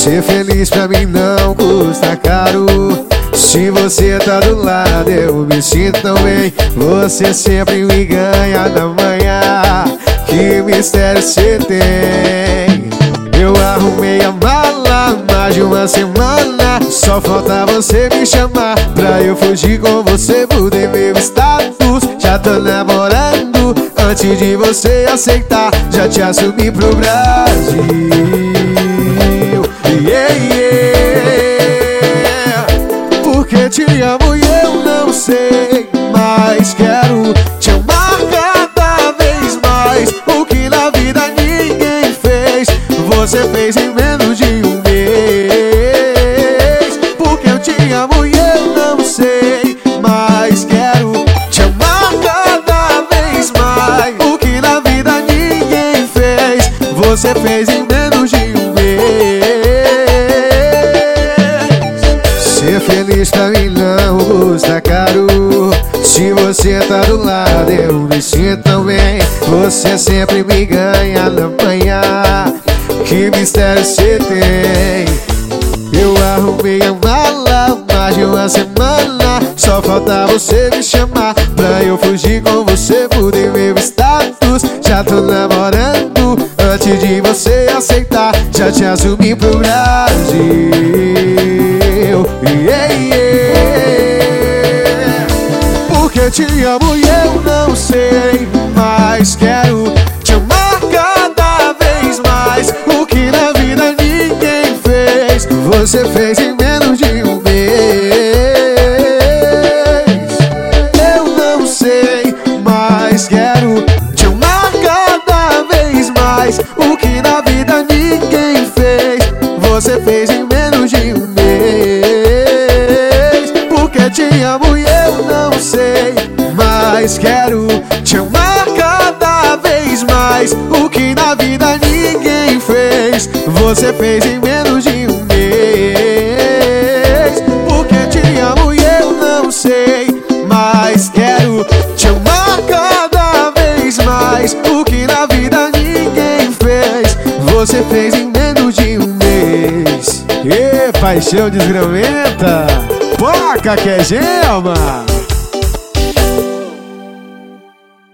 Ser feliz pra mim não custa caro. Se você tá do lado eu me sinto tão bem. Você sempre me ganha na manhã. Que mistério cê tem. Eu arrumei a mala mais de uma semana. Só falta você me chamar pra eu fugir com você. Mudei meu status, já tô namorando. Antes de você aceitar, já te assumi pro Brasil. Yeah, yeah. Porque te amo e eu não sei, mas quero te amar cada vez mais. O que na vida ninguém fez, você fez em menos de um mês. Porque eu te amo e eu não sei, mas quero te amar cada vez mais. O que na vida ninguém fez, você fez em menos de um mês. Ser feliz pra mim não custa caro. Se você tá do lado eu me sinto tão bem. Você sempre me ganha na manhã. Que mistério cê tem. Eu arrumei a mala mais de uma semana. Só falta você me chamar pra eu fugir com você. Mudei meu status, já tô namorando. Antes de você aceitar, já te assumi pro Brasil. Yeah, yeah. Porque te amo e eu não sei, mas quero te amar cada vez mais. O que na vida ninguém fez, você fez em menos de um mês. Eu não sei, mas quero te amar cada vez mais. O que na vida ninguém fez, você fez em menos de um mês. Porque te amo e eu não sei, mas quero te amar cada vez mais. O que na vida ninguém fez, você fez em menos de um mês. Porque te amo e eu não sei, mas quero te amar cada vez mais. O que na vida ninguém fez, você fez em menos de um mês. E paixão desgramenta, foca que é gema.